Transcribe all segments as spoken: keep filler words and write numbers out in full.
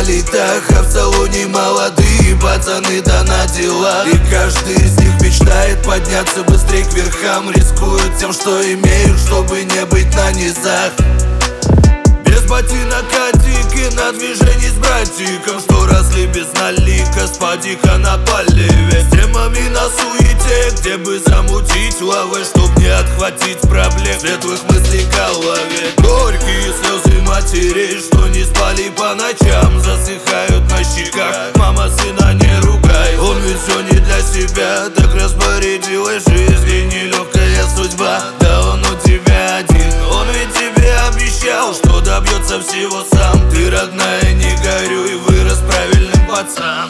на летах, а в салоне молодые пацаны да на дела. И каждый из них мечтает подняться быстрее к верхам, рискуют тем, что имеют, чтобы не быть на низах. Без ботинок катики на движении с братиком, что росли без налика, спадиха на поливе. С темами на суете, где бы замутить лавой, чтоб не отхватить проблем, светлых мыслей в голове. Горькие слезы матерей, что не спали по ночам, засыхают на щеках. Мама сына не ругай, он ведь все не для себя. Так распорядилась жизнь, и нелегкая судьба. Да он у тебя один, он ведь тебе обещал, что добьется всего сам. Ты, родная, не горюй, вырос правильным пацан.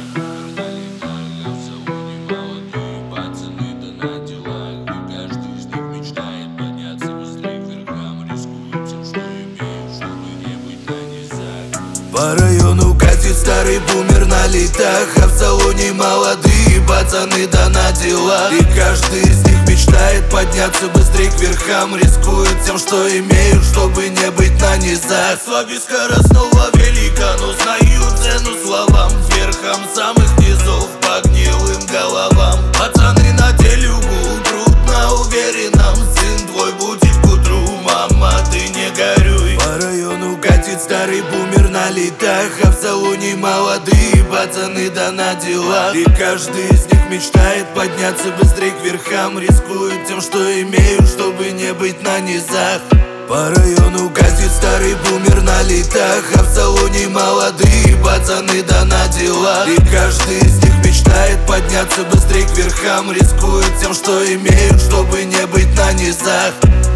По району катит старый бумер на летах, а в салоне молодые пацаны да на дела. И каждый из них мечтает подняться быстрее к верхам, рискуют тем, что имеют, чтобы не быть на низах. Слабее скоростного великан узнают цену словам, верхам самых низов по гнилым головам. Пацаны на телюгу прут на уверенном, сын твой будет к утру, мама, ты не горюй. По району катит старый бумер на летах, а в салоне молодые пацаны да на дела. И каждый из них мечтает подняться быстрее к верхам, рискуют тем, что имеют, чтобы не быть на низах. По району катит старый бумер на летах, а в салоне молодые пацаны да на дела. И каждый из них мечтает подняться быстрее к верхам, рискуют тем, что имеют, чтобы не быть на низах.